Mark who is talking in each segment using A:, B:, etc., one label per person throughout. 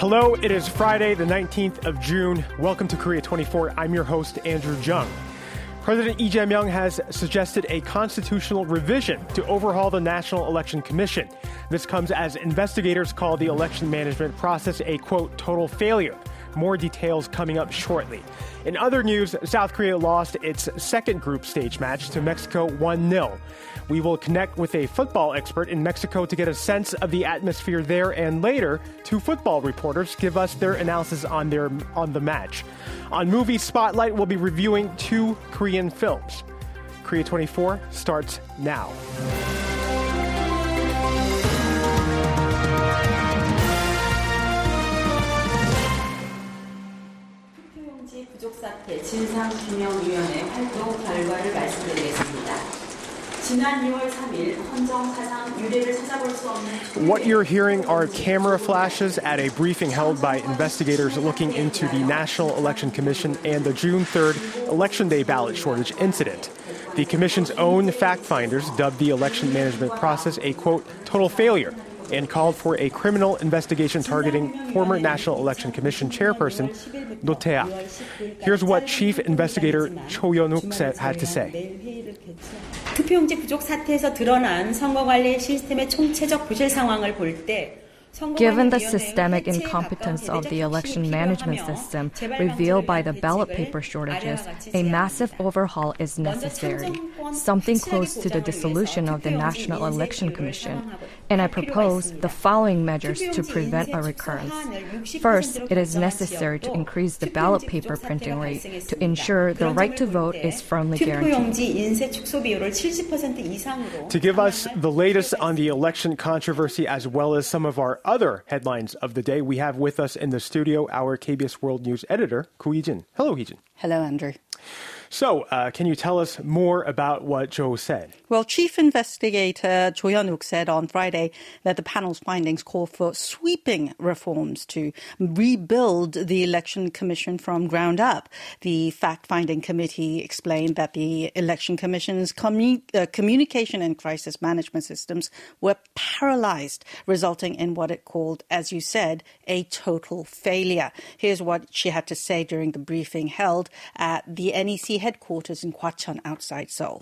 A: Hello, it is Friday, the 19th of June. Welcome to Korea 24. I'm your host, Andrew Jung. President Lee Jae-myung has suggested a constitutional revision to overhaul the National Election Commission. This comes as investigators call the election management process a, quote, total failure. More details coming up shortly. In other news, South Korea lost its second group stage match to Mexico 1-0. We will connect with a football expert in Mexico to get a sense of the atmosphere there, and later, two football reporters give us their analysis on the match. On Movie Spotlight, we'll be reviewing two Korean films. Korea 24 starts now.
B: 부족 사태 진상규명위원회 활동 결과를 말씀드리겠습니다. 지난 2월 3일 헌정사상 유례를 찾아볼 수 없는
A: What you're hearing are camera flashes at a briefing held by investigators looking into the National Election Commission and the June 3rd Election Day ballot shortage incident. The Commission's own fact-finders dubbed the election management process a, quote, total failure, and called for a criminal investigation targeting former National Election Commission chairperson Noh Tae-ak. Here's what Chief Investigator Cho Yeon-wook had to say.
C: 투표용지 부족 사태에서 드러난 선거관리 시스템의 총체적 부실 상황을 볼 때
D: Given the systemic incompetence of the election management system revealed by the ballot paper shortages, a massive overhaul is necessary, something close to the dissolution of the National Election Commission. And I propose the following measures to prevent a recurrence. First, it is necessary to increase the ballot paper printing rate to ensure the right to vote is firmly guaranteed.
A: To give us the latest on the election controversy as well as some of our other headlines of the day, we have with us in the studio our KBS World News editor, Koo Hee-jin. Hello, Hee-jin.
E: Hello, Andrew.
A: So, can you tell us more about what Cho said?
E: Well, Chief Investigator Cho Yeon-wook said on Friday that the panel's findings call for sweeping reforms to rebuild the Election Commission from ground up. The fact-finding committee explained that the Election Commission's communication and crisis management systems were paralyzed, resulting in what it called, as you said, a total failure. Here's what she had to say during the briefing held at the NEC headquarters in Gwacheon outside Seoul.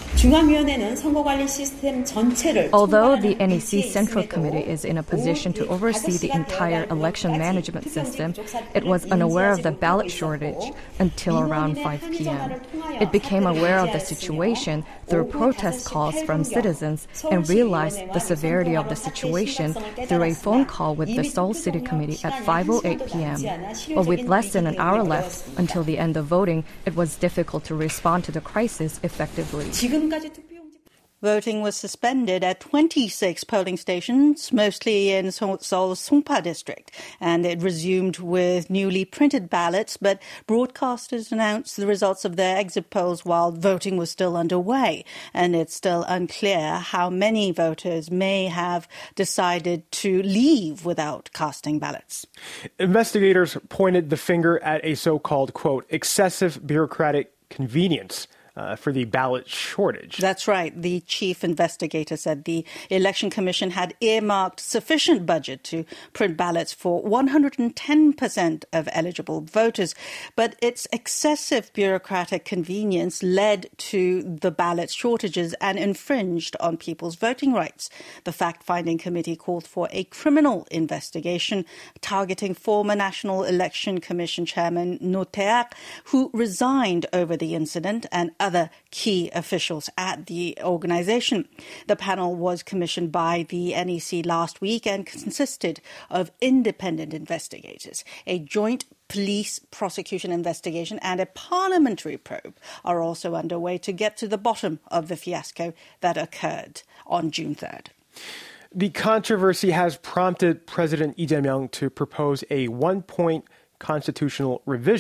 D: Although the NEC Central Committee is in a position to oversee the entire election management system, it was unaware of the ballot shortage until around 5 p.m. It became aware of the situation through protest calls from citizens and realized the severity of the situation through a phone call with the Seoul City Committee at 5:08 p.m. But with less than an hour left until the end of voting, it was difficult to respond to the crisis effectively.
E: Voting was suspended at 26 polling stations, mostly in Seoul's Songpa district, and it resumed with newly printed ballots, but broadcasters announced the results of their exit polls while voting was still underway, and it's still unclear how many voters may have decided to leave without casting ballots.
A: Investigators pointed the finger at a so-called, quote, excessive bureaucratic convenience for the ballot shortage.
E: That's right. The chief investigator said the Election Commission had earmarked sufficient budget to print ballots for 110% of eligible voters, but its excessive bureaucratic convenience led to the ballot shortages and infringed on people's voting rights. The fact-finding committee called for a criminal investigation targeting former National Election Commission Chairman Noh Tae-ak, who resigned over the incident, and other key officials at the organization. The panel was commissioned by the NEC last week and consisted of independent investigators. A joint police prosecution investigation and a parliamentary probe are also underway to get to the bottom of the fiasco that occurred on June 3rd.
A: The controversy has prompted President Lee Jae-myung to propose a one-point constitutional revision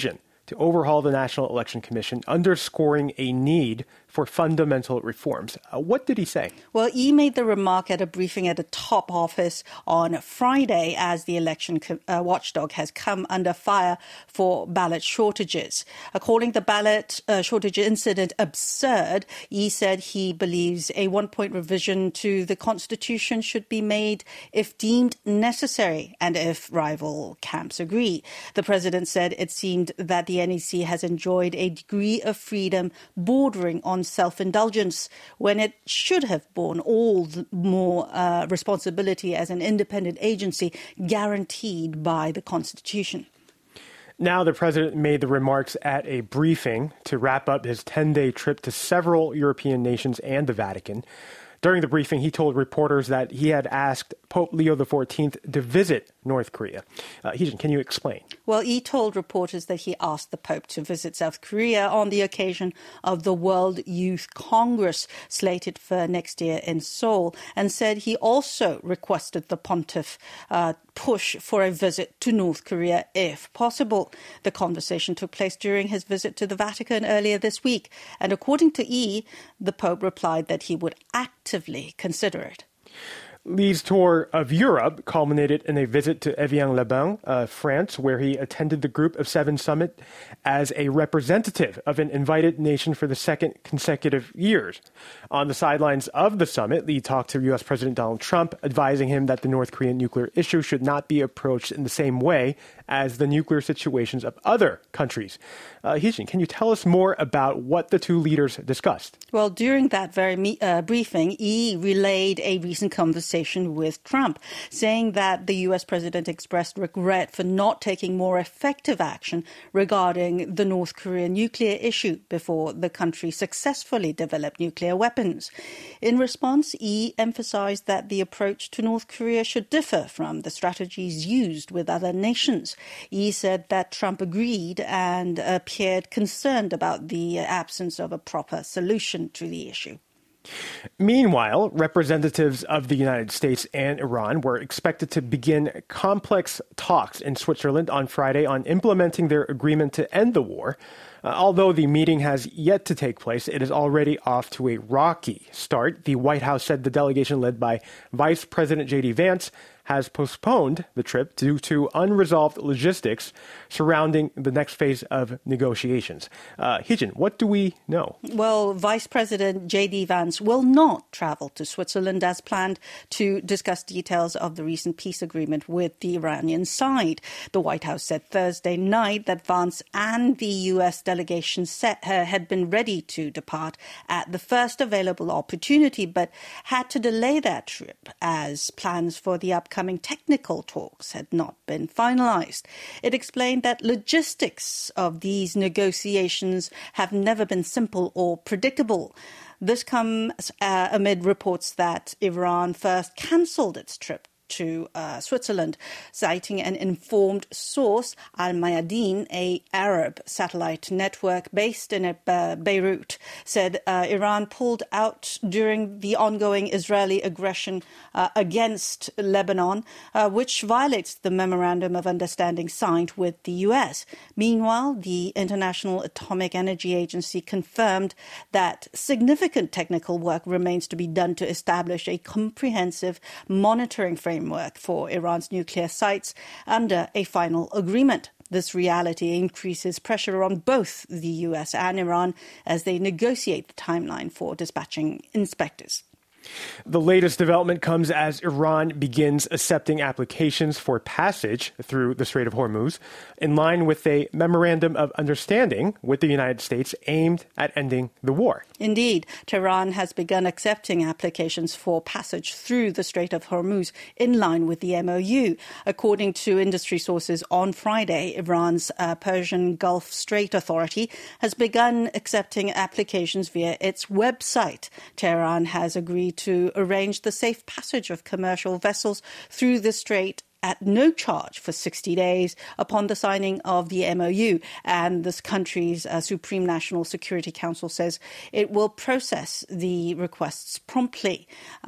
A: to overhaul the National Election Commission, underscoring a need for fundamental reforms. What did he say?
E: Well, Yi made the remark at a briefing at the top office on Friday as the election watchdog has come under fire for ballot shortages. Calling the ballot shortage incident absurd, Yi said he believes a one-point revision to the Constitution should be made if deemed necessary and if rival camps agree. The president said it seemed that the NEC has enjoyed a degree of freedom bordering on self-indulgence when it should have borne all the more responsibility as an independent agency guaranteed by the Constitution.
A: Now the president made the remarks at a briefing to wrap up his 10-day trip to several European nations and the Vatican. During the briefing, he told reporters that he had asked Pope Leo XIV to visit North Korea. Hee-jin, can you explain?
E: Well, he told reporters that he asked the Pope to visit South Korea on the occasion of the World Youth Congress slated for next year in Seoul, and said he also requested the pontiff push for a visit to North Korea if possible. The conversation took place during his visit to the Vatican earlier this week, and according to Yi, the Pope replied that he would actively consider it.
A: Li's tour of Europe culminated in a visit to Evian-les-Bains, France, where he attended the Group of Seven summit as a representative of an invited nation for the second consecutive years. On the sidelines of the summit, Li talked to U.S. President Donald Trump, advising him that the North Korean nuclear issue should not be approached in the same way as the nuclear situations of other countries. Hee-jin, can you tell us more about what the two leaders discussed?
E: Well, during that very briefing, Yi relayed a recent conversation with Trump, saying that the U.S. president expressed regret for not taking more effective action regarding the North Korean nuclear issue before the country successfully developed nuclear weapons. In response, Yi emphasized that the approach to North Korea should differ from the strategies used with other nations. Yi said that Trump agreed and appeared concerned about the absence of a proper solution to the issue.
A: Meanwhile, representatives of the United States and Iran were expected to begin complex talks in Switzerland on Friday on implementing their agreement to end the war. Although the meeting has yet to take place, it is already off to a rocky start. The White House said the delegation led by Vice President J.D. Vance has postponed the trip due to unresolved logistics surrounding the next phase of negotiations. Hee-jin, what do we know?
E: Well, Vice President J.D. Vance will not travel to Switzerland as planned to discuss details of the recent peace agreement with the Iranian side. The White House said Thursday night that Vance and the U.S. delegation had been ready to depart at the first available opportunity, but had to delay that trip as plans for the upcoming technical talks had not been finalized. It explained that logistics of these negotiations have never been simple or predictable. This comes amid reports that Iran first cancelled its trip to Switzerland, citing an informed source, Al Mayadeen, a Arab satellite network based in Beirut, said Iran pulled out during the ongoing Israeli aggression against Lebanon, which violates the Memorandum of Understanding signed with the U.S. Meanwhile, the International Atomic Energy Agency confirmed that significant technical work remains to be done to establish a comprehensive monitoring framework for Iran's nuclear sites under a final agreement. This reality increases pressure on both the U.S. and Iran as they negotiate the timeline for dispatching inspectors.
A: The latest development comes as Iran begins accepting applications for passage through the Strait of Hormuz, in line with a memorandum of understanding with the United States aimed at ending the war.
E: Indeed, Tehran has begun accepting applications for passage through the Strait of Hormuz in line with the MOU. According to industry sources on Friday, Iran's Persian Gulf Strait Authority has begun accepting applications via its website. Tehran has agreed to arrange the safe passage of commercial vessels through the strait at no charge for 60 days upon the signing of the MOU. And this country's Supreme National Security Council says it will process the requests promptly.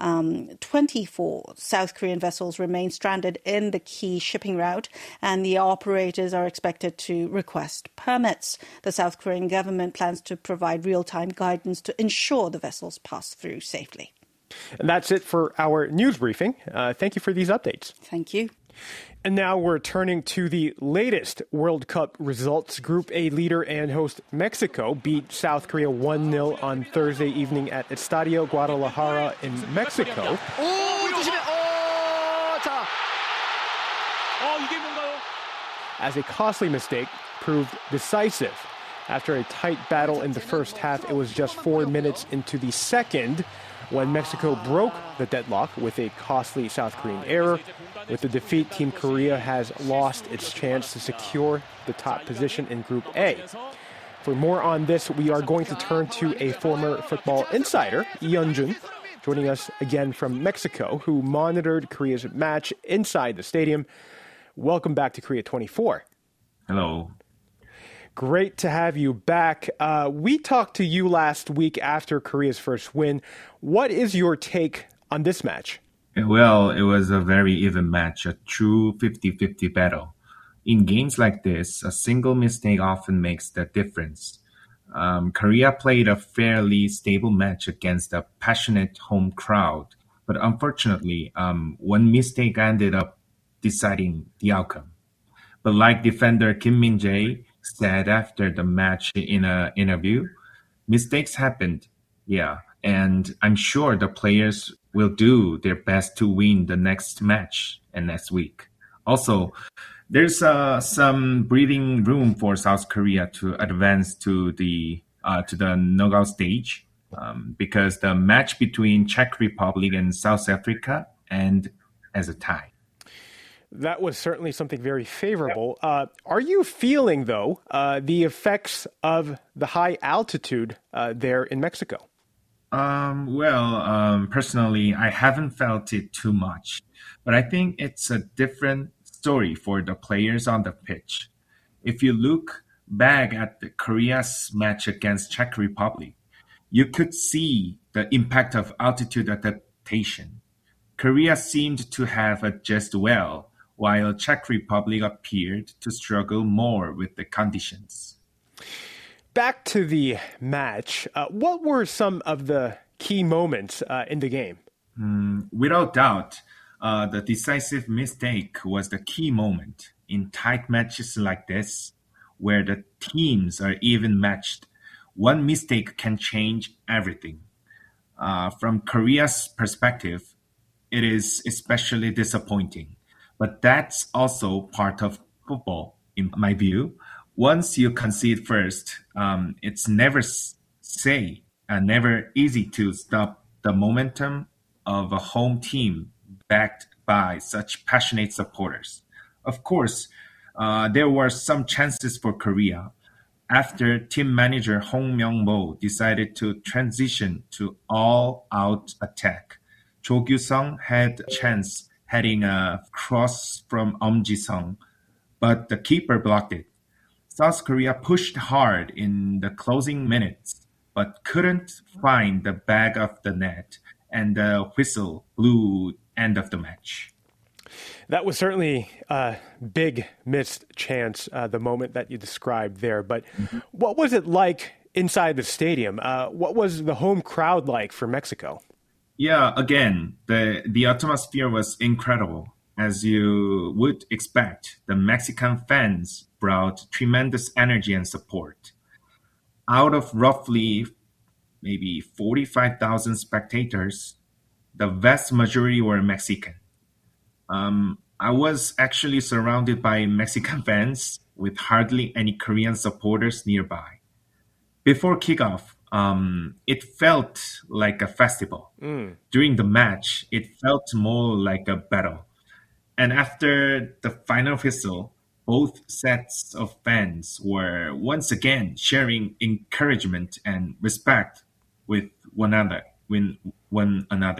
E: 24 South Korean vessels remain stranded in the key shipping route, and the operators are expected to request permits. The South Korean government plans to provide real-time guidance to ensure the vessels pass through safely.
A: And that's it for our news briefing. Thank you for these updates.
E: Thank you.
A: And now we're turning to the latest World Cup results. Group A leader and host Mexico beat South Korea 1-0 on Thursday evening at Estadio Guadalajara in Mexico. As a costly mistake proved decisive. After a tight battle in the first half, it was just 4 minutes into the second when Mexico broke the deadlock with a costly South Korean error. With the defeat, Team Korea has lost its chance to secure the top position in Group A. For more on this, we are going to turn to a former football insider, Lee Hyun-jun, joining us again from Mexico, who monitored Korea's match inside the stadium. Welcome back to Korea 24.
F: Hello.
A: Great to have you back. We talked to you last week after Korea's first win. What is your take on this match?
F: Well, it was a very even match, a true 50-50 battle. In games like this, a single mistake often makes the difference. Korea played a fairly stable match against a passionate home crowd, but unfortunately, one mistake ended up deciding the outcome. But like defender Kim Min-jae said after the match in an interview, mistakes happened, and I'm sure the players will do their best to win the next match and next week. Also, there's some breathing room for South Korea to advance to the knockout stage because the match between Czech Republic and South Africa ended as a tie.
A: That was certainly something very favorable. Are you feeling, though, the effects of the high altitude there in Mexico?
F: Personally, I haven't felt it too much, but I think it's a different story for the players on the pitch. If you look back at the Korea's match against Czech Republic, you could see the impact of altitude adaptation. Korea seemed to have adjusted well, while Czech Republic appeared to struggle more with the conditions.
A: Back to the match, what were some of the key moments in the game?
F: Without doubt, the decisive mistake was the key moment. In tight matches like this, where the teams are even matched, one mistake can change everything. From Korea's perspective, it is especially disappointing. But that's also part of football, in my view. Once you concede first, it's never easy to stop the momentum of a home team backed by such passionate supporters. Of course, there were some chances for Korea after team manager Hong Myung-mo decided to transition to all-out attack. Cho Kyu-sung had a chance heading a cross from Ji-sung, but the keeper blocked it. South Korea pushed hard in the closing minutes, but couldn't find the back of the net, and the whistle blew end of the match.
A: That was certainly a big missed chance, the moment that you described there. But what was it like inside the stadium? What was the home crowd like for Mexico?
F: Yeah, again, the atmosphere was incredible. As you would expect, the Mexican fans brought tremendous energy and support. Out of roughly maybe 45,000 spectators, the vast majority were Mexican. I was actually surrounded by Mexican fans with hardly any Korean supporters nearby. Before kickoff, it felt like a festival. During the match, it felt more like a battle. And after the final whistle, both sets of fans were once again sharing encouragement and respect with one another.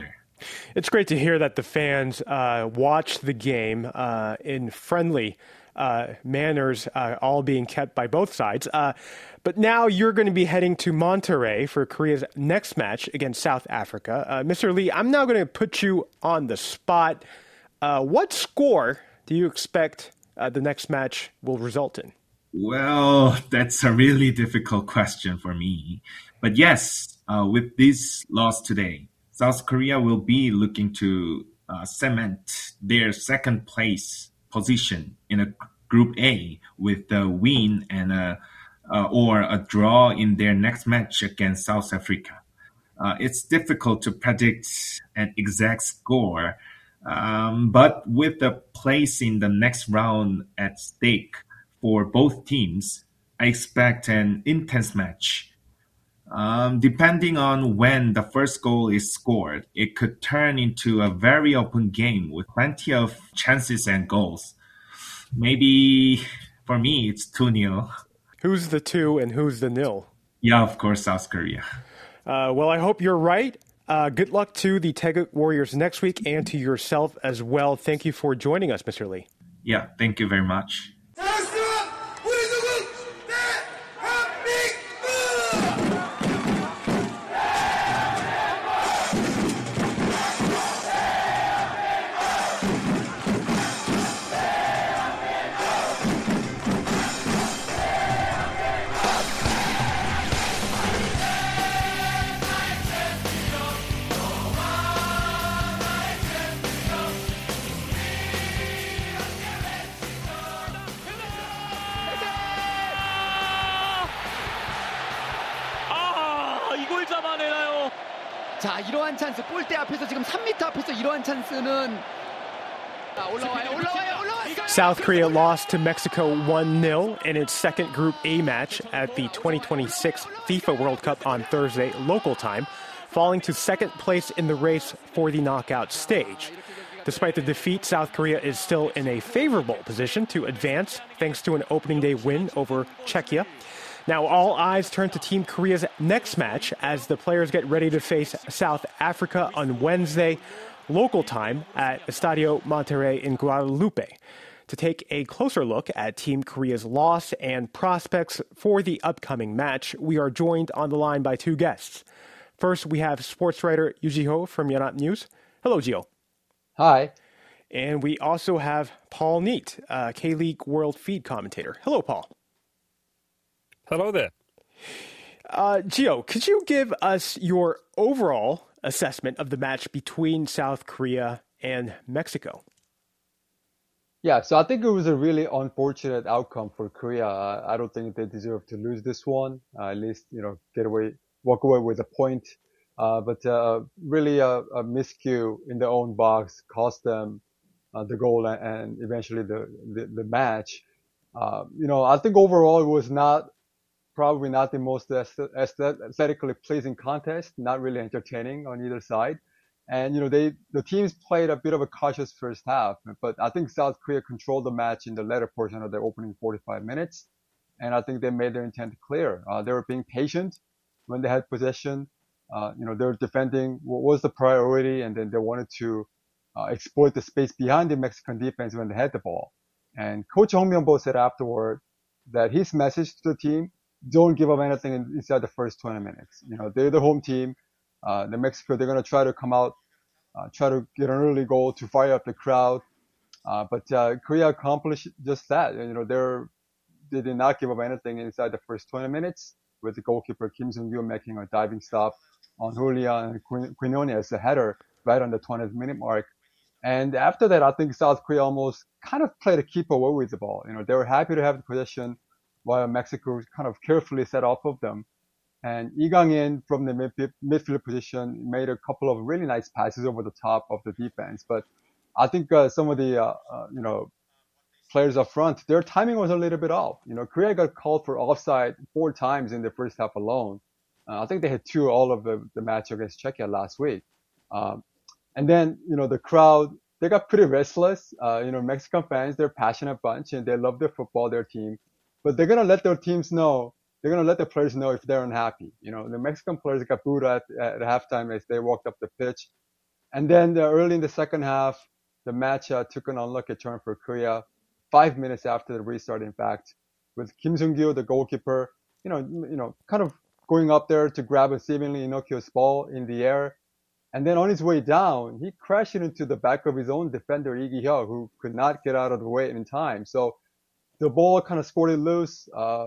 A: It's great to hear that the fans watched the game in friendly manners, all being kept by both sides. But now you're going to be heading to Monterrey for Korea's next match against South Africa. Mr. Lee, I'm now going to put you on the spot. What score do you expect the next match will result in?
F: Well, that's a really difficult question for me. But yes, with this loss today, South Korea will be looking to cement their second place position in a Group A with a win and or a draw in their next match against South Africa. It's difficult to predict an exact score, but with the place in the next round at stake for both teams, I expect an intense match. Depending on when the first goal is scored, it could turn into a very open game with plenty of chances and goals. Maybe for me, it's 2-0.
A: Who's the 2 and who's the 0?
F: Yeah, of course, South Korea.
A: Well, I hope you're right. Good luck to the Taeguk Warriors next week and to yourself as well. Thank you for joining us, Mr. Lee.
F: Yeah, thank you very much.
G: 자, 이러한 찬스 골대 앞에서 지금 3m 앞에서 이러한 찬스는 올라와요.
A: South Korea lost to Mexico 1-0 in its second Group A match at the 2026 FIFA World Cup on Thursday, local time, falling to second place in the race for the knockout stage. Despite the defeat, South Korea is still in a favorable position to advance thanks to an opening day win over Czechia. Now, all eyes turn to Team Korea's next match as the players get ready to face South Africa on Wednesday, local time, at Estadio Monterrey in Guadalupe. To take a closer look at Team Korea's loss and prospects for the upcoming match, we are joined on the line by two guests. First, we have sports writer Yoo Ji-ho from Yonhap News. Hello, Ji-ho.
H: Hi.
A: And we also have Paul Neat, K-League World Feed commentator. Hello, Paul.
I: Hello there.
A: Gio, could you give us your overall assessment of the match between South Korea and Mexico?
H: Yeah, so I think it was a really unfortunate outcome for Korea. I don't think they deserve to lose this one. At least, walk away with a point. But really a miscue in their own box cost them the goal and eventually the match. I think overall it was probably not the most aesthetically pleasing contest, not really entertaining on either side. And, the teams played a bit of a cautious first half, but I think South Korea controlled the match in the latter portion of their opening 45 minutes. And I think they made their intent clear. They were being patient when they had possession. They were defending what was the priority, and then they wanted to exploit the space behind the Mexican defense when they had the ball. And Coach Hong Myung-bo said afterward that his message to the team, don't give up anything inside the first 20 minutes. They're the home team. The Mexico, they're going to try to come out, try to get an early goal to fire up the crowd. But Korea accomplished just that. They did not give up anything inside the first 20 minutes, with the goalkeeper Kim Sung-gyu making a diving stop on Julian Quinones, a header right on the 20th minute mark. And after that, I think South Korea almost kind of played a keep away with the ball. They were happy to have the possession while Mexico kind of carefully set off of them. And Lee Gang-in from the midfield position made a couple of really nice passes over the top of the defense. But I think some of the, players up front, their timing was a little bit off. Korea got called for offside 4 times in the first half alone. I think they had 2 all of the match against Czechia last week. And then, the crowd, they got pretty restless. Mexican fans, they're a passionate bunch and they love their football, their team. But they're going to let their teams know, they're going to let the players know if they're unhappy. The Mexican players got booed at halftime as they walked up the pitch. And then early in the second half, the match took an unlucky turn for Korea. 5 minutes after the restart, in fact, with Kim Sung-gyu, the goalkeeper, kind of going up there to grab a seemingly innocuous ball in the air. And then on his way down, he crashed into the back of his own defender, Lee Gi-hyo, who could not get out of the way in time. So the ball kind of squirted loose.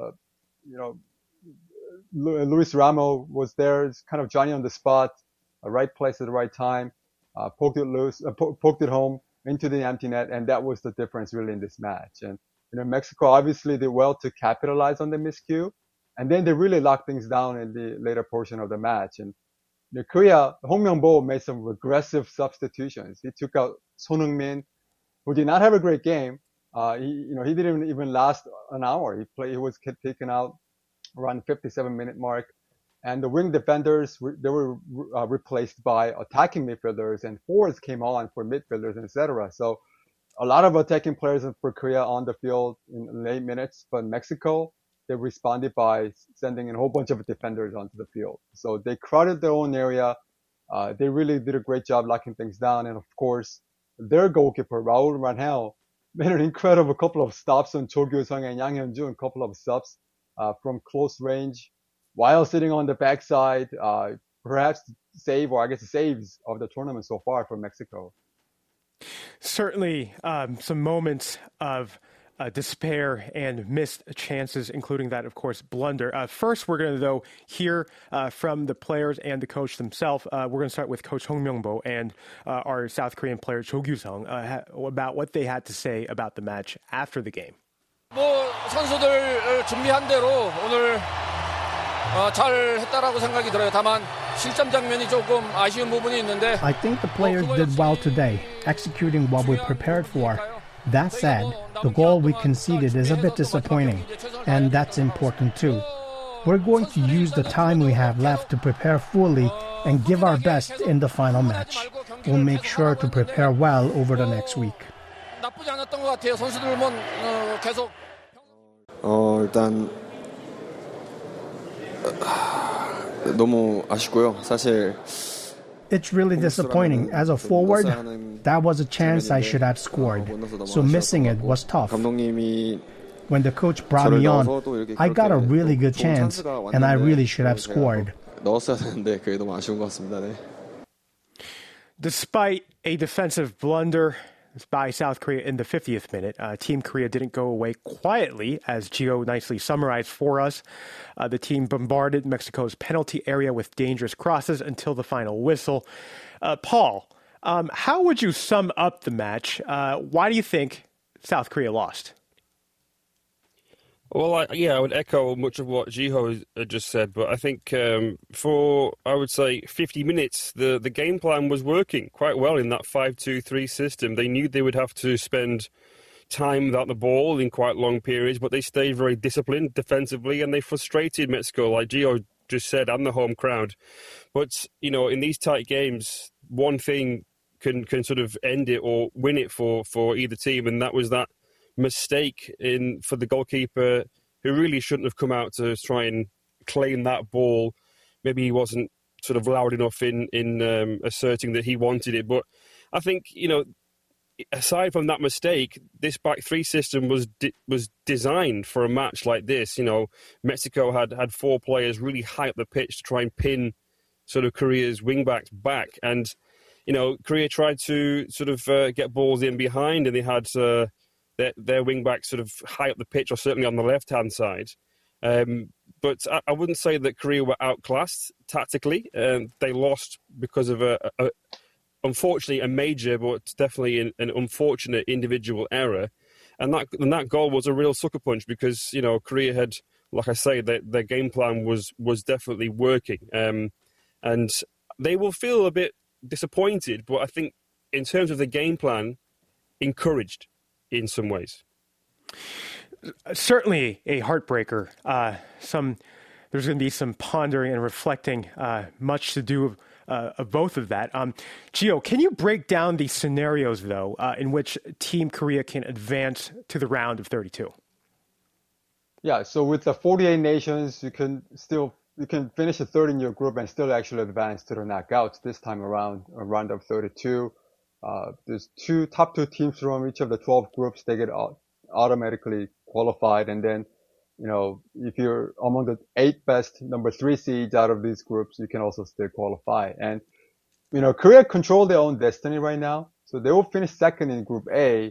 H: Luis Ramo was there. It's kind of Johnny on the spot, right place at the right time, poked it home into the empty net. And that was the difference really in this match. And, Mexico obviously did well to capitalize on the miscue. And then they really locked things down in the later portion of the match. And Korea, Hong Myung-bo made some regressive substitutions. He took out Son Heung-min, who did not have a great game. He didn't even last an hour. He was taken out around 57-minute mark. And the wing defenders, they were replaced by attacking midfielders, and forwards came on for midfielders, etc. So a lot of attacking players for Korea on the field in late minutes, but Mexico, they responded by sending in a whole bunch of defenders onto the field. So they crowded their own area. They really did a great job locking things down. And of course, their goalkeeper, Raul Rangel, made an incredible couple of stops on Cho Kyu-sung and Yang Hyun-joo, a couple of stops from close range while sitting on the backside. Perhaps saves of the tournament so far for Mexico.
A: Certainly some moments of despair and missed chances, including that, of course, blunder. First, we're going to, though, hear from the players and the coach themselves. We're going to start with Coach Hong Myung-bo and our South Korean player Cho Kyu-sung about what they had to say about the match after the game.
I: 선수들 준비한 대로 오늘 잘 했다라고 생각이 들어요. 다만 실점 장면이 조금 아쉬운 부분이 있는데.
J: I think the players did well today, executing what we prepared for. That said, the goal we conceded is a bit disappointing, and that's important too. We're going to use the time we have left to prepare fully and give our best in the final match. We'll make sure to prepare well over the next week.
I: 나쁘지 않았던 것 같아요. 선수들은 계속.
K: 일단 너무 아쉽고요. 사실.
J: It's really disappointing. As a forward, that was a chance I should have scored. So missing it was tough. When the coach brought me on, I got a really good chance, and I really should have scored.
A: Despite a defensive blunder by South Korea in the 50th minute, Team Korea didn't go away quietly, as Gio nicely summarized for us. The team bombarded Mexico's penalty area with dangerous crosses until the final whistle. Paul, how would you sum up the match? Why do you think South Korea lost?
I: Well, I would echo much of what Jiho just said, but I think for, I would say, 50 minutes, the game plan was working quite well in that 5-2-3 system. They knew they would have to spend time without the ball in quite long periods, but they stayed very disciplined defensively, and they frustrated Mexico, like Gio just said, and the home crowd. But, in these tight games, one thing can sort of end it or win it for either team, and that was that mistake for the goalkeeper, who really shouldn't have come out to try and claim that ball. Maybe he wasn't sort of loud enough in asserting that he wanted it. But I think, aside from that mistake, this back three system was designed for a match like this. Mexico had four players really high up the pitch to try and pin sort of Korea's wing-backs back. And, Korea tried to sort of get balls in behind, and they had their wing-backs sort of high up the pitch, or certainly on the left-hand side. But I wouldn't say that Korea were outclassed tactically. They lost because of unfortunately, a major, but definitely an unfortunate individual error. And that goal was a real sucker punch, because, Korea had, like I say, their game plan was definitely working. And they will feel a bit disappointed, but I think in terms of the game plan, encouraged in some ways.
A: Certainly a heartbreaker. There's going to be some pondering and reflecting, much to do of both of that. Gio, can you break down the scenarios, though, in which Team Korea can advance to the round of 32?
H: Yeah, so with the 48 nations, you can still you can finish a third in your group and still actually advance to the knockouts this time around, a round of 32. There's top two teams from each of the 12 groups. They get automatically qualified. And then, if you're among the 8 best number 3 seeds out of these groups, you can also still qualify. And, Korea control their own destiny right now. So they will finish second in Group A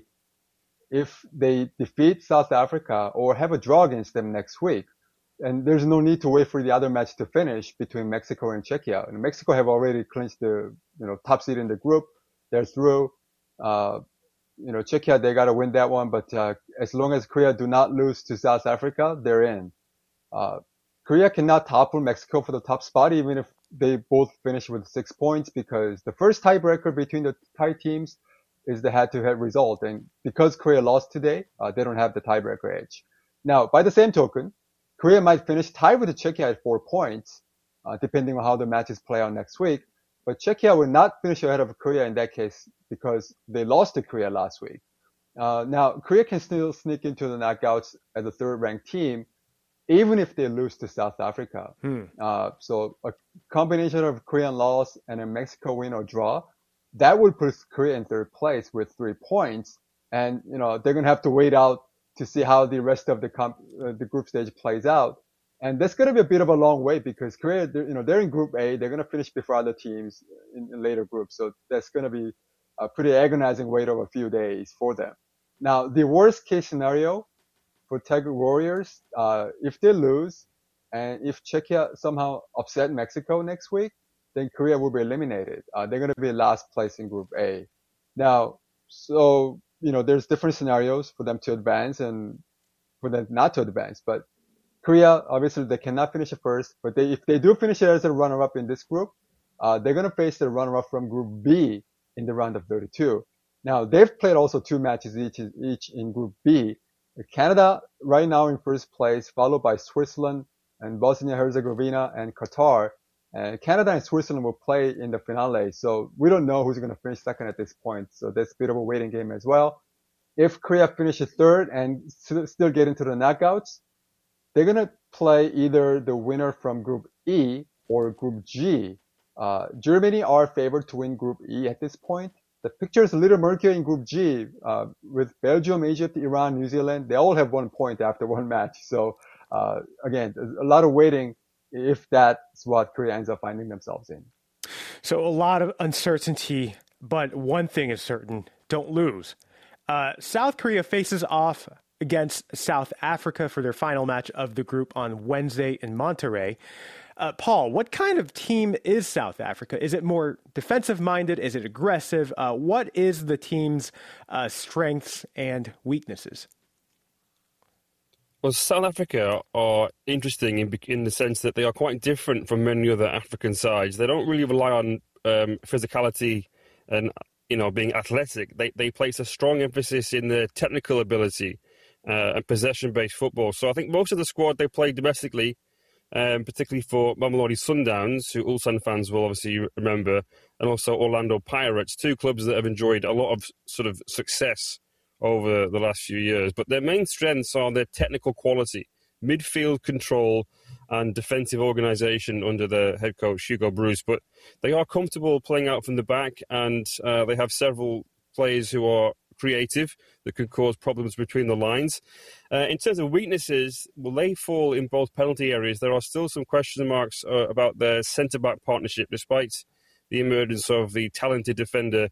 H: if they defeat South Africa or have a draw against them next week. And there's no need to wait for the other match to finish between Mexico and Czechia. And Mexico have already clinched the, top seed in the group. They're through. Czechia, they gotta win that one. But, as long as Korea do not lose to South Africa, they're in. Korea cannot topple Mexico for the top spot, even if they both finish with 6 points, because the first tiebreaker between the Thai teams is the head-to-head result. And because Korea lost today, they don't have the tiebreaker edge. Now, by the same token, Korea might finish tied with Czechia at 4 points, depending on how the matches play out next week. But Czechia will not finish ahead of Korea in that case because they lost to Korea last week. Now, Korea can still sneak into the knockouts as a third-ranked team, even if they lose to South Africa. So a combination of Korean loss and a Mexico win or draw, that would put Korea in third place with 3 points. And, they're going to have to wait out to see how the rest of the group stage plays out. And that's going to be a bit of a long wait because Korea, they're in Group A. They're going to finish before other teams in later groups. So that's going to be a pretty agonizing wait of a few days for them. Now, the worst case scenario for Tiger Warriors, if they lose and if Czechia somehow upset Mexico next week, then Korea will be eliminated. They're going to be last place in Group A. Now, so, there's different scenarios for them to advance and for them not to advance. But Korea, obviously, they cannot finish it first. But if they do finish it as a runner-up in this group, they're going to face the runner-up from Group B in the round of 32. Now, they've played also 2 matches each in Group B. Canada right now in first place, followed by Switzerland and Bosnia-Herzegovina and Qatar. And Canada and Switzerland will play in the finale. So we don't know who's going to finish second at this point. So that's a bit of a waiting game as well. If Korea finishes third and still get into the knockouts, they're going to play either the winner from Group E or Group G. Germany are favored to win Group E at this point. The picture is a little murkier in Group G, with Belgium, Egypt, Iran, New Zealand. They all have 1 point after one match. So, again, there's a lot of waiting if that's what Korea ends up finding themselves in.
A: So a lot of uncertainty, but one thing is certain, don't lose. South Korea faces off against South Africa for their final match of the group on Wednesday in Monterrey. Paul, what kind of team is South Africa? Is it more defensive-minded? Is it aggressive? What is the team's strengths and weaknesses?
I: Well, South Africa are interesting in the sense that they are quite different from many other African sides. They don't really rely on physicality and being athletic. They place a strong emphasis in their technical ability and possession-based football. So I think most of the squad they play domestically, particularly for Mamelodi Sundowns, who Ulsan fans will obviously remember, and also Orlando Pirates, 2 clubs that have enjoyed a lot of sort of success over the last few years. But their main strengths are their technical quality, midfield control, and defensive organisation under the head coach Hugo Broos. But they are comfortable playing out from the back, and they have several players who are creative that can cause problems between the lines. In terms of weaknesses, well, they fall in both penalty areas. There are still some question marks about their centre-back partnership, despite the emergence of the talented defender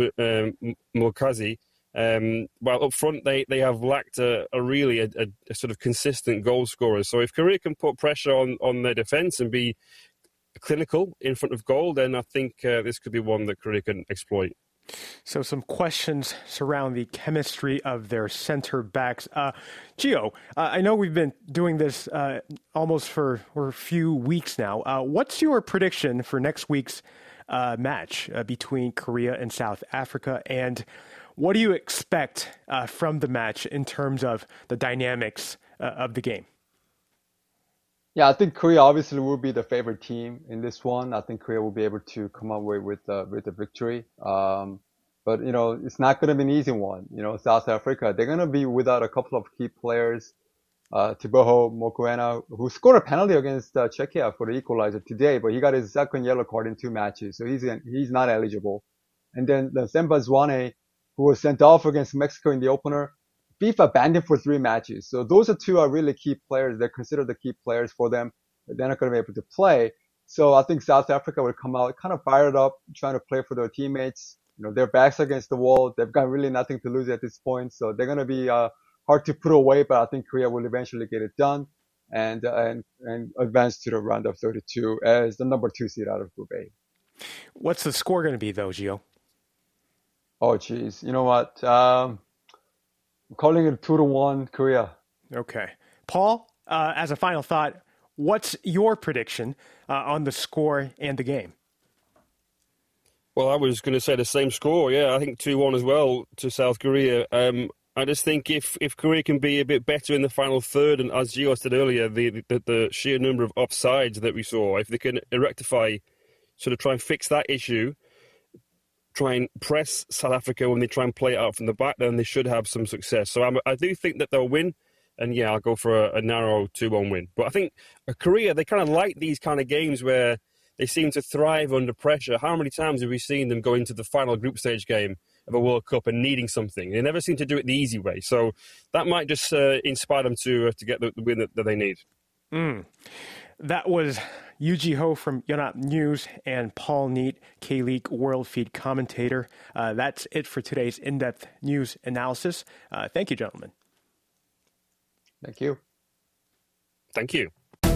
I: Mulkazi. While up front, they have lacked a sort of consistent goal scorer. So if Korea can put pressure on their defence and be clinical in front of goal, then I think this could be one that Korea can exploit.
A: So some questions surround the chemistry of their center backs. Gio, I know we've been doing this almost for a few weeks now. What's your prediction for next week's match between Korea and South Africa? And what do you expect from the match in terms of the dynamics of the game?
H: Yeah, I think Korea obviously will be the favorite team in this one. I think Korea will be able to come away with the victory. But it's not going to be an easy one. South Africa, they're going to be without a couple of key players. Teboho Mokoena, who scored a penalty against Czechia for the equalizer today, but he got his second yellow card in 2 matches, so he's not eligible. And then the Samba Zwane, who was sent off against Mexico in the opener, FIFA banned him for 3 matches. So those are 2 are really key players. They're considered the key players for them. They're not going to be able to play. So I think South Africa would come out kind of fired up, trying to play for their teammates. You know, their backs against the wall. They've got really nothing to lose at this point. So they're going to be hard to put away, but I think Korea will eventually get it done and advance to the round of 32 as the number 2 seed out of Group A.
A: What's the score going to be, though, Gio?
H: Oh, geez. You know what? I'm calling it 2-1 Korea.
A: Okay. Paul, as a final thought, what's your prediction on the score and the game?
I: Well, I was going to say the same score. Yeah, I think 2-1 as well to South Korea. I just think if Korea can be a bit better in the final third, and as Gio said earlier, the sheer number of offsides that we saw, if they can rectify, sort of try and fix that issue, try and press South Africa when they try and play it out from the back, then they should have some success. So I do think that they'll win, and yeah, I'll go for a narrow 2-1 win. But I think Korea, they kind of like these kind of games where they seem to thrive under pressure. How many times have we seen them go into the final group stage game of a World Cup and needing something? They never seem to do it the easy way. So that might just inspire them to get the win that they need.
A: That was Yoo Ji-ho from Yonhap News and Paul Neat, K-League World Feed commentator. That's it for today's in-depth news analysis. Thank you, gentlemen.
H: Thank you.
I: Thank you.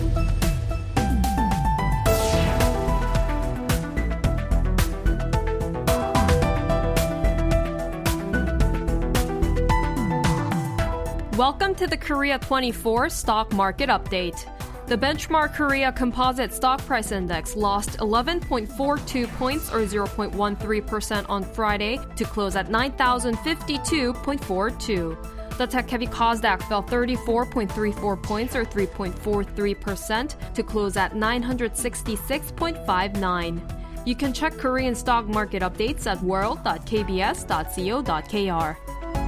L: Welcome to the Korea 24 Stock Market Update. The benchmark Korea Composite Stock Price Index lost 11.42 points or 0.13% on Friday to close at 9,052.42. The tech-heavy Kosdaq fell 34.34 points or 3.43% to close at 966.59. You can check Korean stock market updates at world.kbs.co.kr.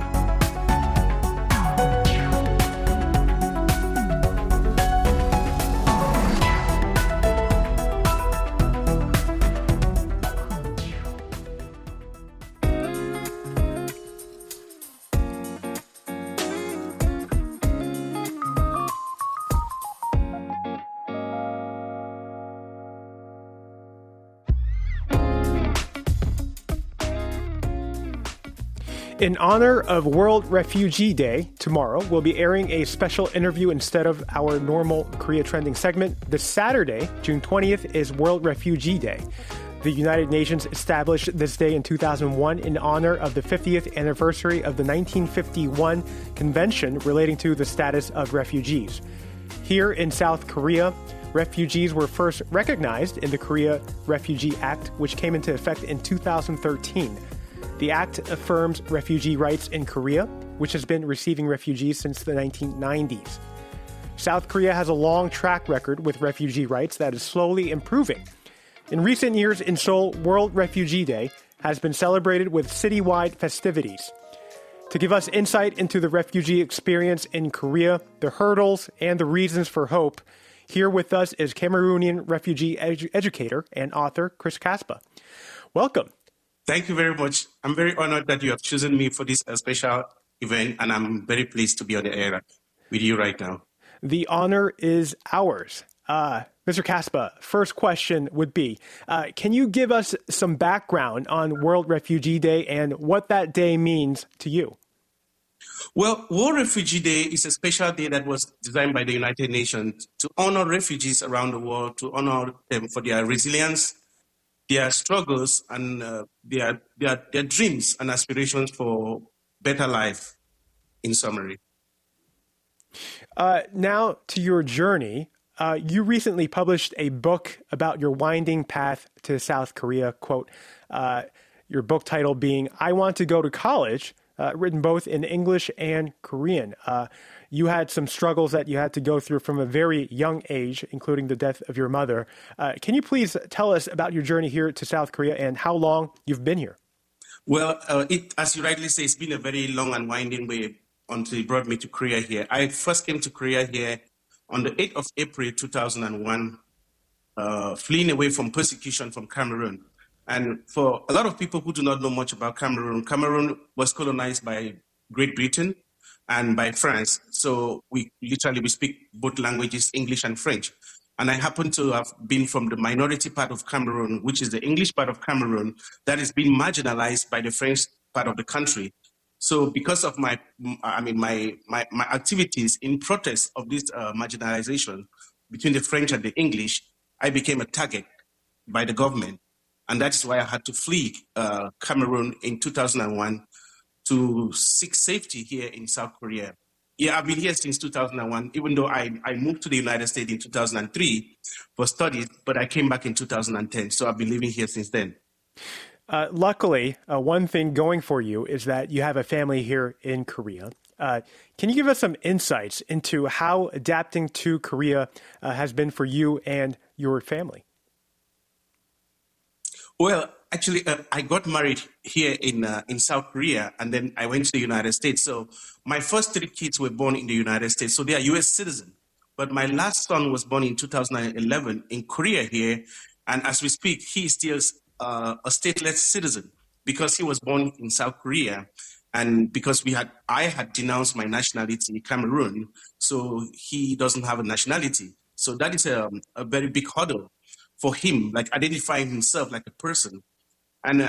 A: In honor of World Refugee Day, tomorrow we'll be airing a special interview instead of our normal Korea Trending segment. This Saturday, June 20th, is World Refugee Day. The United Nations established this day in 2001 in honor of the 50th anniversary of the 1951 Convention relating to the status of refugees. Here in South Korea, refugees were first recognized in the Korea Refugee Act, which came into effect in 2013. The act affirms refugee rights in Korea, which has been receiving refugees since the 1990s. South Korea has a long track record with refugee rights that is slowly improving. In recent years in Seoul, World Refugee Day has been celebrated with citywide festivities. To give us insight into the refugee experience in Korea, the hurdles, and the reasons for hope, here with us is Cameroonian refugee educator and author Chris Kaspa. Welcome.
M: Thank you very much. I'm very honored that you have chosen me for this special event, and I'm very pleased to be on the air with you right now.
A: The honor is ours. Mr. Kaspa, first question would be, can you give us some background on World Refugee Day and what that day means to you?
M: Well, World Refugee Day is a special day that was designed by the United Nations to honor refugees around the world, to honor them for their resilience, their struggles, and their dreams and aspirations for better life, in summary.
A: Now to your journey. You recently published a book about your winding path to South Korea, quote, your book title being I Want to Go to College, written both in English and Korean. You had some struggles that you had to go through from a very young age, including the death of your mother. Can you please tell us about your journey here to South Korea and how long you've been here?
M: Well, as you rightly say, it's been a very long and winding way. until he brought me to Korea here. I first came to Korea here on the 8th of April 2001, fleeing away from persecution from Cameroon. And for a lot of people who do not know much about Cameroon, Cameroon was colonized by Great Britain and by France. So we speak both languages, English and French. And I happen to have been from the minority part of Cameroon, which is the English part of Cameroon, that is being marginalized by the French part of the country. So because of my activities in protest of this marginalization between the French and the English, I became a target by the government. And that's why I had to flee Cameroon in 2001 to seek safety here in South Korea. Yeah, I've been here since 2001, even though I moved to the United States in 2003 for studies, but I came back in 2010. So I've been living here since then.
A: Luckily, one thing going for you is that you have a family here in Korea. Can you give us some insights into how adapting to Korea has been for you and your family?
M: Well, actually, I got married here in South Korea, and then I went to the United States. So my first 3 kids were born in the United States, so they are U.S. citizens. But my last son was born in 2011 in Korea here, and as we speak, he is still a stateless citizen because he was born in South Korea, and because I had denounced my nationality, Cameroon, so he doesn't have a nationality. So that is a very big hurdle for him, like identifying himself like a person. And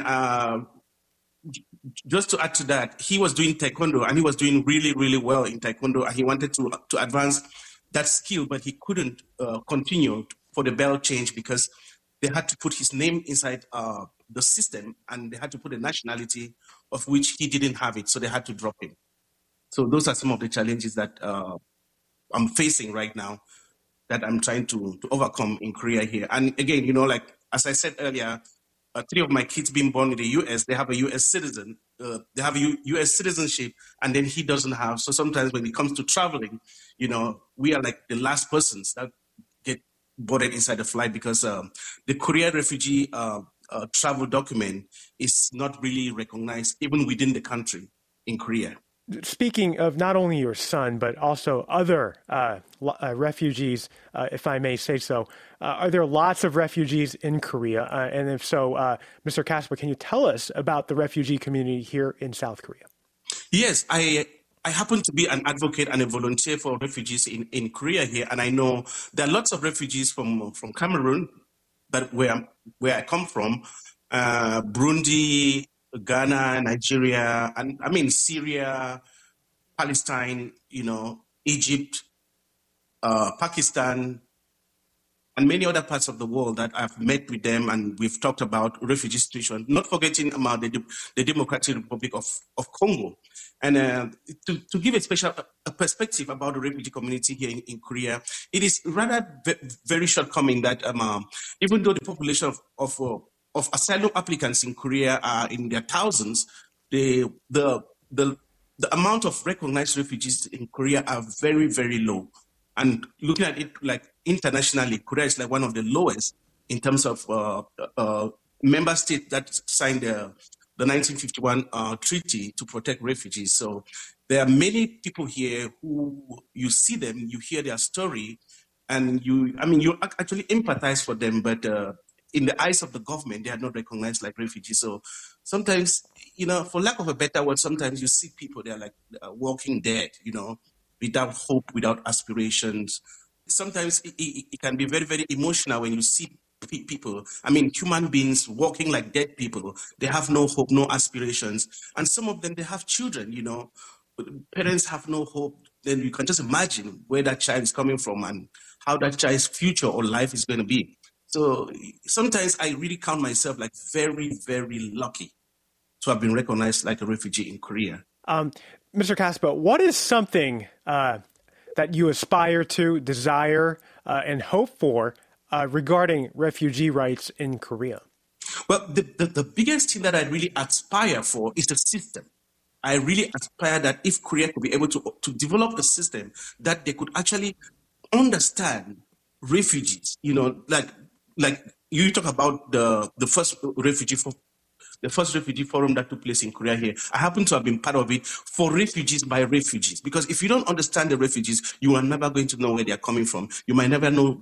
M: just to add to that, he was doing taekwondo and he was doing really, really well in taekwondo, and he wanted to advance that skill, but he couldn't continue for the belt change because they had to put his name inside the system, and they had to put a nationality of which he didn't have it, so they had to drop him. So those are some of the challenges that I'm facing right now, that I'm trying to overcome in Korea here. And again, like as I said earlier, 3 of my kids being born in the U.S., they have a U.S. citizen, they have a U.S. citizenship, and then he doesn't have. So sometimes when it comes to traveling, we are like the last persons that get boarded inside the flight because the Korea refugee travel document is not really recognized even within the country in Korea.
A: Speaking of not only your son, but also other refugees, if I may say so, are there lots of refugees in Korea? And if so, Mr. Kasper, can you tell us about the refugee community here in South Korea?
M: Yes, I happen to be an advocate and a volunteer for refugees in Korea here. And I know there are lots of refugees from Cameroon, but where I come from, Burundi, Ghana, Nigeria, and Syria, Palestine, Egypt, Pakistan, and many other parts of the world that I've met with them, and we've talked about refugee situation, not forgetting about the Democratic Republic of Congo. And to give a special perspective about the refugee community here in Korea, it is rather very shortcoming that even though the population of asylum applicants in Korea are in their thousands, the amount of recognized refugees in Korea are very, very low. And looking at it like internationally, Korea is like one of the lowest in terms of member states that signed the 1951 treaty to protect refugees. So there are many people here who you see them, you hear their story, and you actually empathize for them, but in the eyes of the government, they are not recognized like refugees. So sometimes, for lack of a better word, sometimes you see people, they're like walking dead, without hope, without aspirations. Sometimes it can be very, very emotional when you see people, human beings walking like dead people. They have no hope, no aspirations. And some of them, they have children, parents have no hope. Then you can just imagine where that child is coming from and how that child's future or life is going to be. So sometimes I really count myself like very, very lucky to have been recognized like a refugee in Korea.
A: Mr. Kasper, what is something that you aspire to, desire, and hope for regarding refugee rights in Korea?
M: Well, the biggest thing that I really aspire for is the system. I really aspire that if Korea could be able to develop the system that they could actually understand refugees, like you talk about the first refugee the first refugee forum that took place in Korea here. I happen to have been part of it for refugees by refugees, because if you don't understand the refugees, you are never going to know where they are coming from. You might never know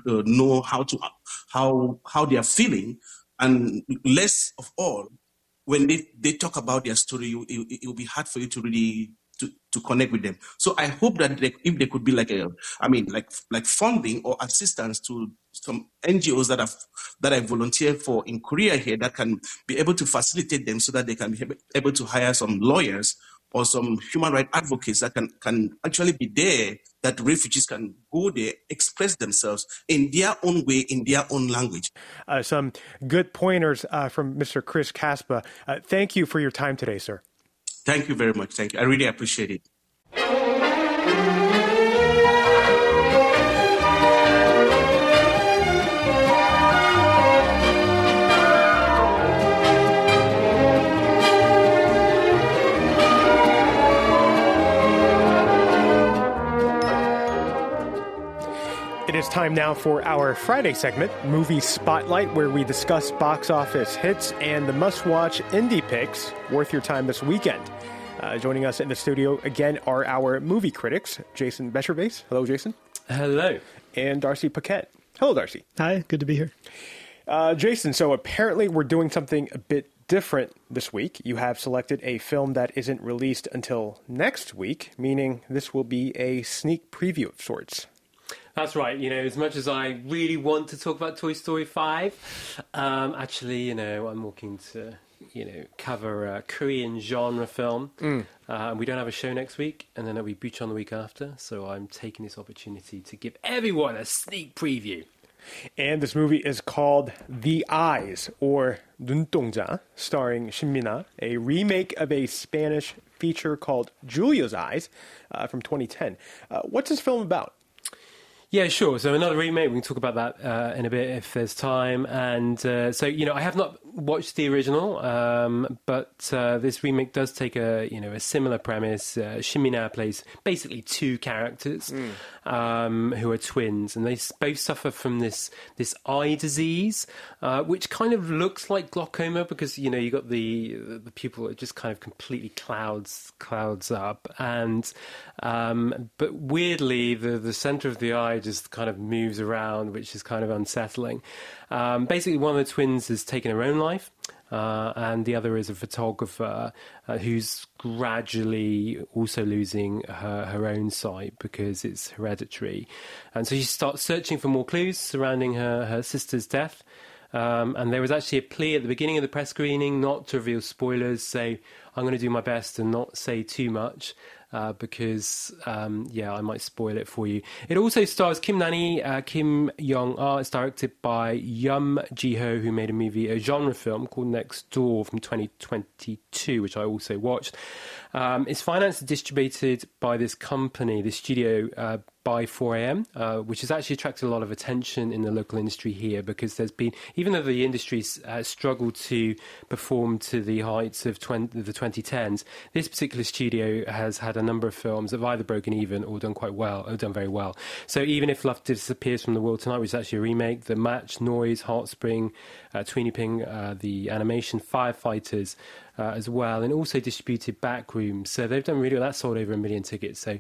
M: how they are feeling, and less of all, when they talk about their story, it will be hard for you to really to connect with them. So I hope that if there could be like funding or assistance to some NGOs that I volunteer for in Korea here, that can be able to facilitate them so that they can be able to hire some lawyers or some human rights advocates that can actually be there, that refugees can go there, express themselves in their own way, in their own language.
A: Some good pointers from Mr. Chris Kaspa. Thank you for your time today, sir.
M: Thank you very much. Thank you. I really appreciate it.
A: It is time now for our Friday segment, Movie Spotlight, where we discuss box office hits and the must-watch indie picks worth your time this weekend. Joining us in the studio again are our movie critics, Jason Bechervaise. Hello, Jason.
N: Hello.
A: And Darcy Paquette. Hello, Darcy.
O: Hi, good to be here.
A: Jason, so apparently we're doing something a bit different this week. You have selected a film that isn't released until next week, meaning this will be a sneak preview of sorts.
N: That's right. You know, as much as I really want to talk about Toy Story 5, actually, you know, I'm looking to, cover a Korean genre film. And we don't have a show next week, and then it'll be Bucheon the week after. So I'm taking this opportunity to give everyone a sneak preview.
A: And this movie is called The Eyes, or 눈동자, starring Shin Min-ah, a remake of a Spanish feature called Julia's Eyes from 2010. What's this film about?
N: Yeah, sure. So another remake, we can talk about that in a bit if there's time. And so, I have not watched the original, but this remake does take a similar premise. Shin Min-ah plays basically two characters who are twins, and they both suffer from this eye disease, which kind of looks like glaucoma because, you got the pupil that just kind of completely clouds up. And but weirdly, the center of the eye just kind of moves around, which is kind of unsettling. Basically, one of the twins has taken her own life, and the other is a photographer who's gradually also losing her own sight because it's hereditary. And so she starts searching for more clues surrounding her sister's death. And there was actually a plea at the beginning of the press screening not to reveal spoilers, so I'm going to do my best and not say too much. Because I might spoil it for you. It also stars Kim Nani, Kim Young-ah. It's directed by Yum Ji-ho, who made a genre film called Next Door from 2022, which I also watched. It's financed and distributed by this company, this studio, by 4AM, which has actually attracted a lot of attention in the local industry here because there's been, even though the industry's struggled to perform to the heights of the 2010s, this particular studio has had a number of films that have either broken even or done quite well, or done very well. So even if Love Disappears from the World Tonight, which is actually a remake, The Match, Noise, Heartspring, Tweeny Ping, the animation, Firefighters, as well, and also distributed Backrooms. So they've done really well. That sold over 1 million tickets. So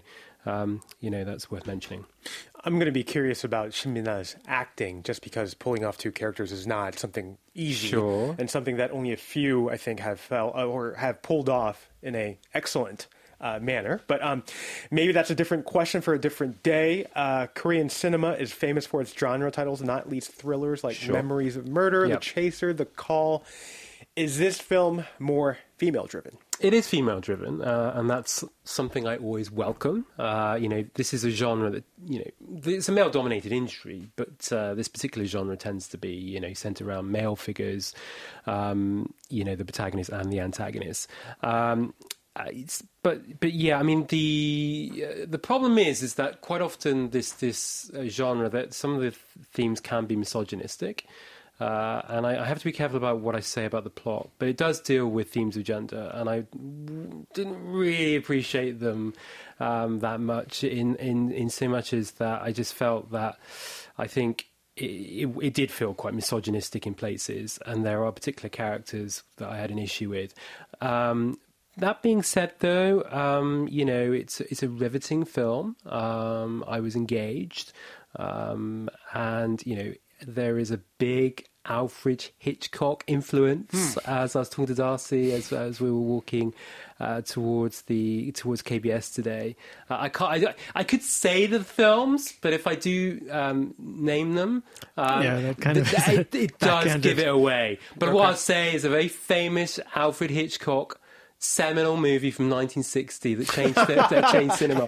N: that's worth mentioning.
A: I'm going to be curious about Shin Min-ah's acting, just because pulling off two characters is not something easy.
N: Sure.
A: And something that only a few, I think, have pulled off in a excellent manner. But maybe that's a different question for a different day. Korean cinema is famous for its genre titles, not least thrillers like
N: Sure.
A: Memories of Murder, The Chaser, The Call. Is this film more female-driven?
N: It is female-driven, and that's something I always welcome. This is a genre that, it's a male-dominated industry, but this particular genre tends to be, centered around male figures, the protagonist and the antagonist. But yeah, I mean, the problem is that quite often this genre, that some of the themes can be misogynistic. And I have to be careful about what I say about the plot, but it does deal with themes of gender, and I didn't really appreciate them that much in so much as that I just felt that I think it did feel quite misogynistic in places, and there are particular characters that I had an issue with. That being said, though, it's a riveting film. I was engaged, and there is a big Alfred Hitchcock influence. As I was talking to Darcy as we were walking towards KBS today, I could say the films, but if I do name them,
O: that kind of
N: it does give it away. But what I'll say is a very famous Alfred Hitchcock seminal movie from 1960 that changed cinema.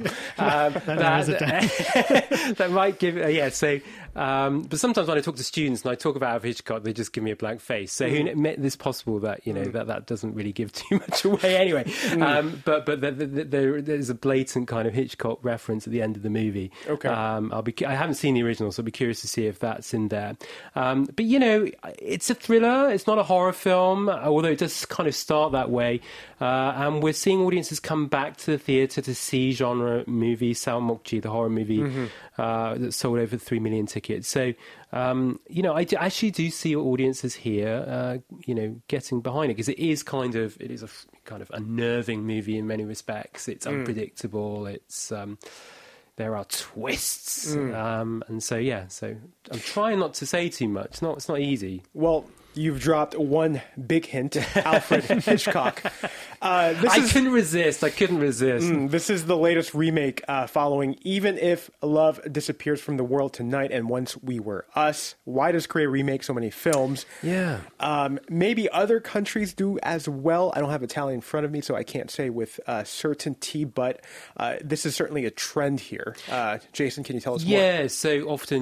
N: That might give it. So. But sometimes when I talk to students and I talk about Alfred Hitchcock, they just give me a blank face. So it's possible that that doesn't really give too much away anyway. But there's a blatant kind of Hitchcock reference at the end of the movie. Okay. I haven't seen the original, so I'll be curious to see if that's in there. But it's a thriller. It's not a horror film, although it does kind of start that way. And we're seeing audiences come back to the theatre to see genre movie, Salmokji, the horror movie that sold over 3 million tickets. So, I actually do see audiences here, getting behind it, because it is a kind of unnerving movie in many respects. It's unpredictable. It's there are twists, and so I'm trying not to say too much. It's not easy.
A: Well, you've dropped one big hint, Alfred Hitchcock.
N: I couldn't resist.
A: This is the latest remake following Even If Love Disappears from the World Tonight and Once We Were Us. Why does Korea remake so many films?
N: Yeah.
A: Maybe other countries do as well. I don't have Italian in front of me, so I can't say with certainty, but this is certainly a trend here. Jason, can you tell us more?
N: Yeah, so often,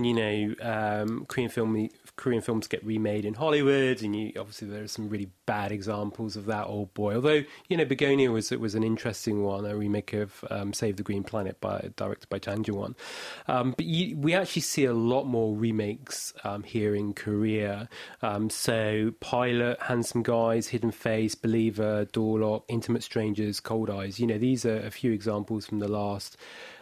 N: Korean films get remade in Hollywood, and obviously there are some really bad examples of that, old boy. Although, Begonia was an interesting one, a remake of Save the Green Planet directed by Jang Ji-won. But we actually see a lot more remakes here in Korea. So Pilot, Handsome Guys, Hidden Face, Believer, Door Lock, Intimate Strangers, Cold Eyes. These are a few examples from the last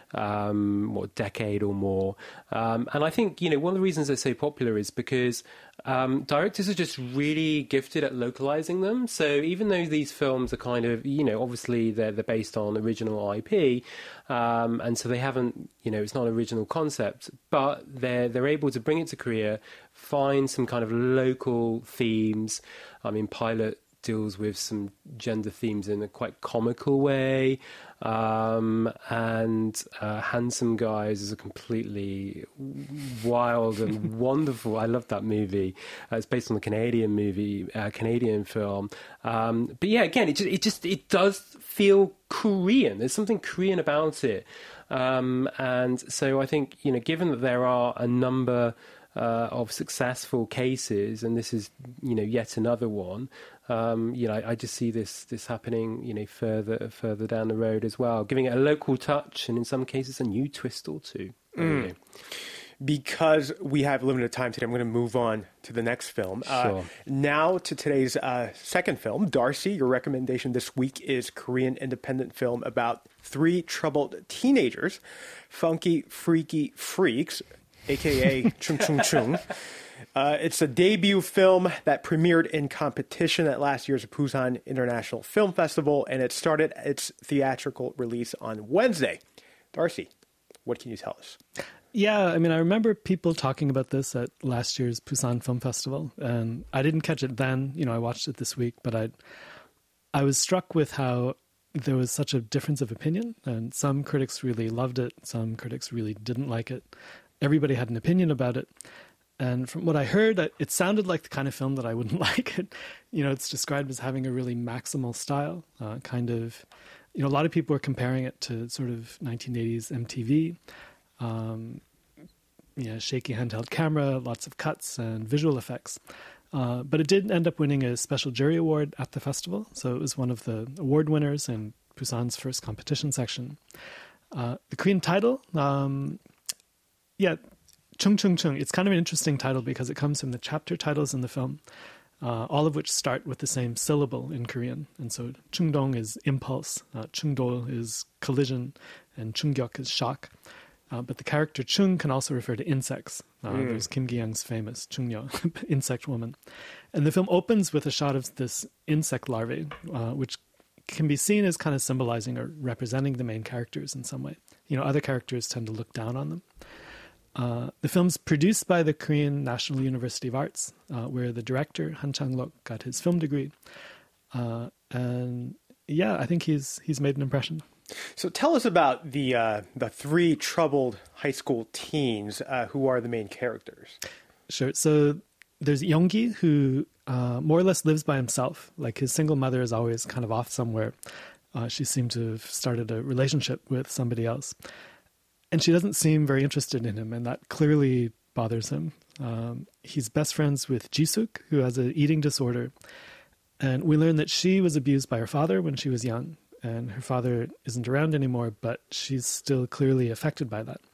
N: decade or more. And I think, one of the reasons they're so popular is because directors are just really gifted at localizing them. So even though these films are kind of, obviously they're based on original IP, and so they haven't, it's not an original concept, but they're able to bring it to Korea, find some kind of local themes. I mean, Pilot deals with some gender themes in a quite comical way, and Handsome Guys is a completely wild and wonderful. I love that movie. It's based on a Canadian film. But yeah, again, it does feel Korean. There's something Korean about it, and so I think given that there are a number of successful cases, and this is yet another one. I just see this happening, further down the road as well, giving it a local touch and in some cases a new twist or two.
A: Because we have limited time today, I'm going to move on to the next film.
N: Sure.
A: Now to today's second film. Darcy, your recommendation this week is Korean independent film about 3 troubled teenagers, funky, freaky freaks, a.k.a. Chung Chung Chung. It's a debut film that premiered in competition at last year's Busan International Film Festival, and it started its theatrical release on Wednesday. Darcy, what can you tell us?
O: Yeah, I mean, I remember people talking about this at last year's Busan Film Festival, and I didn't catch it then. I watched it this week, but I was struck with how there was such a difference of opinion, and some critics really loved it, some critics really didn't like it. Everybody had an opinion about it. And from what I heard, it sounded like the kind of film that I wouldn't like. It's described as having a really maximal style, kind of, a lot of people are comparing it to sort of 1980s MTV, shaky handheld camera, lots of cuts and visual effects. But it did end up winning a special jury award at the festival. So it was one of the award winners in Busan's first competition section. The Korean title, Chung Chung Chung. It's kind of an interesting title because it comes from the chapter titles in the film, all of which start with the same syllable in Korean. And so Chungdong is impulse, Chungdol is collision, and Chungyok is shock. But the character Chung can also refer to insects. There's Kim Gi-young's famous Chungnyo, insect woman. And the film opens with a shot of this insect larvae, which can be seen as kind of symbolizing or representing the main characters in some way. Other characters tend to look down on them. The film's produced by the Korean National University of Arts, where the director, Han Chang-lok, got his film degree. And yeah, I think he's made an impression.
A: So tell us about the three troubled high school teens who are the main characters.
O: Sure. So there's Youngi, who more or less lives by himself. Like his single mother is always kind of off somewhere. She seemed to have started a relationship with somebody else. And she doesn't seem very interested in him, and that clearly bothers him. He's best friends with Jisuk, who has an eating disorder. And we learn that she was abused by her father when she was young. And her father isn't around anymore, but she's still clearly affected by that.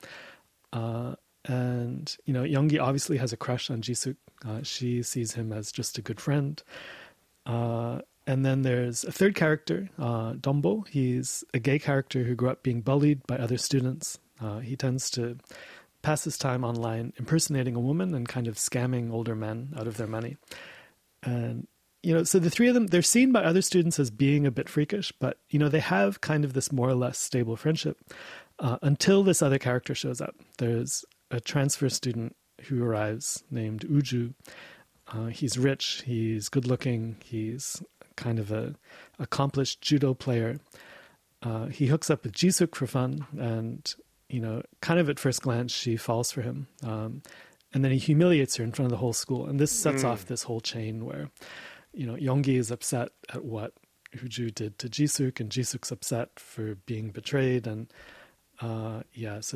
O: And Youngi obviously has a crush on Jisuk. She sees him as just a good friend. And then there's a third character, Dombo. He's a gay character who grew up being bullied by other students. He tends to pass his time online impersonating a woman and kind of scamming older men out of their money. And so the three of them, they're seen by other students as being a bit freakish, but, they have kind of this more or less stable friendship until this other character shows up. There's a transfer student who arrives named Uju. He's rich, he's good looking, he's kind of a accomplished judo player. He hooks up with Jisuk for fun, and, kind of at first glance, she falls for him. And then he humiliates her in front of the whole school. And this sets off this whole chain where Youngi is upset at what Uju did to Jisuk, and Jisuk's upset for being betrayed. And so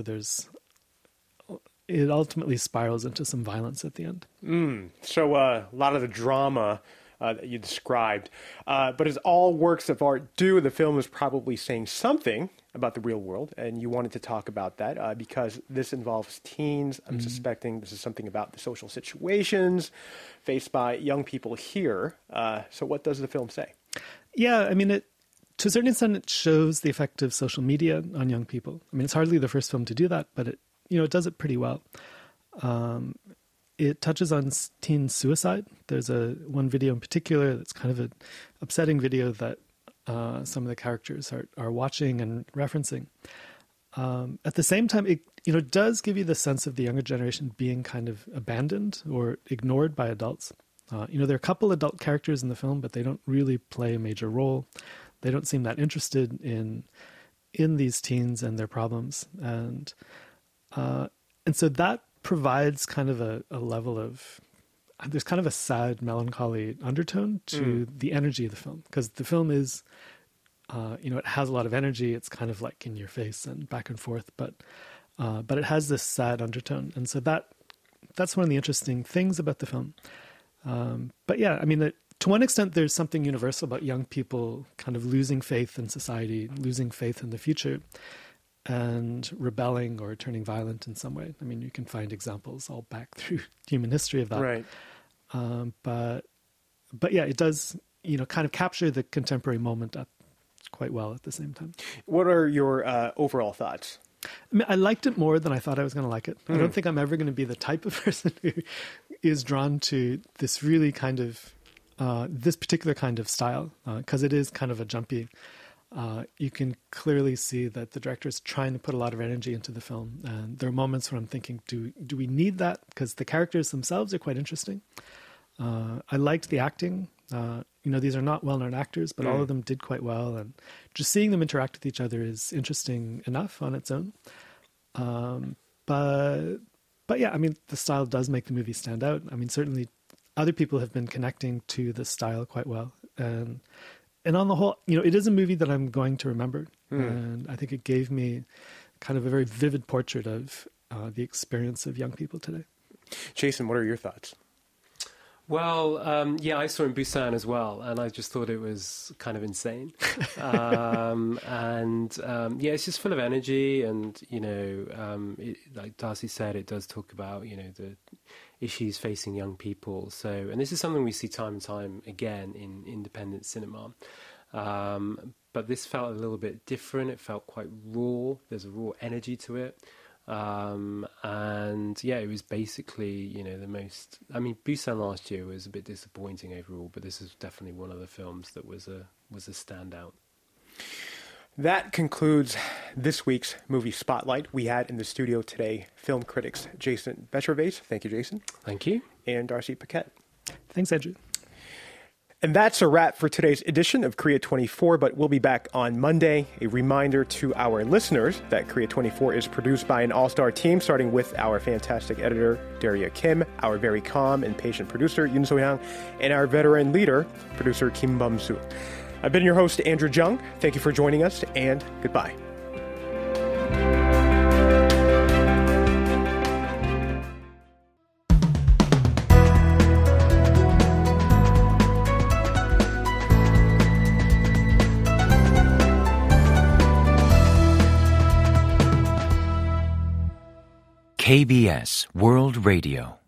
O: it ultimately spirals into some violence at the end.
A: So a lot of the drama that you described. But as all works of art do, the film is probably saying something about the real world, and you wanted to talk about that because this involves teens. I'm suspecting this is something about the social situations faced by young people here. So what does the film say?
O: Yeah, I mean, to a certain extent, it shows the effect of social media on young people. I mean, it's hardly the first film to do that, but it does it pretty well. It touches on teen suicide. There's one video in particular that's kind of an upsetting video that some of the characters are watching and referencing. At the same time, it does give you the sense of the younger generation being kind of abandoned or ignored by adults. There are a couple adult characters in the film, but they don't really play a major role. They don't seem that interested in these teens and their problems, and so that provides kind of a level of, there's kind of a sad, melancholy undertone to the energy of the film, because the film is, it has a lot of energy. It's kind of like in your face and back and forth, but it has this sad undertone. And so that's one of the interesting things about the film. But yeah, I mean, to one extent, there's something universal about young people kind of losing faith in society, losing faith in the future, and rebelling or turning violent in some way. I mean, you can find examples all back through human history of that.
A: Right.
O: But yeah, it does, kind of capture the contemporary moment quite well at the same time.
A: What are your overall thoughts?
O: I mean, I liked it more than I thought I was going to like it. I don't think I'm ever going to be the type of person who is drawn to this really kind of, this particular kind of style, because it is kind of a jumpy. You can clearly see that the director is trying to put a lot of energy into the film. And there are moments where I'm thinking, do we need that? Because the characters themselves are quite interesting. I liked the acting. These are not well-known actors, but all of them did quite well. And just seeing them interact with each other is interesting enough on its own. But yeah, I mean, the style does make the movie stand out. I mean, certainly other people have been connecting to the style quite well. And on the whole, it is a movie that I'm going to remember. And I think it gave me kind of a very vivid portrait of the experience of young people today.
A: Jason, what are your thoughts?
N: Well, I saw it in Busan as well, and I just thought it was kind of insane. It's just full of energy, and, like Darcy said, it does talk about, the issues facing young people. And this is something we see time and time again in independent cinema. But this felt a little bit different. It felt quite raw. There's a raw energy to it. And yeah, it was basically, the most, Busan last year was a bit disappointing overall, but this is definitely one of the films that was a standout.
A: That concludes this week's Movie Spotlight. We had in the studio today film critics Jason Bechervaise. Thank you, Jason.
N: Thank you.
A: And Darcy Paquette.
O: Thanks, Andrew.
A: And that's a wrap for today's edition of Korea 24, but we'll be back on Monday. A reminder to our listeners that Korea 24 is produced by an all-star team, starting with our fantastic editor, Daria Kim, our very calm and patient producer, Yoon So-hyang, and our veteran leader, producer Kim Bum-soo. I've been your host, Andrew Jung. Thank you for joining us, and goodbye.
P: KBS World Radio.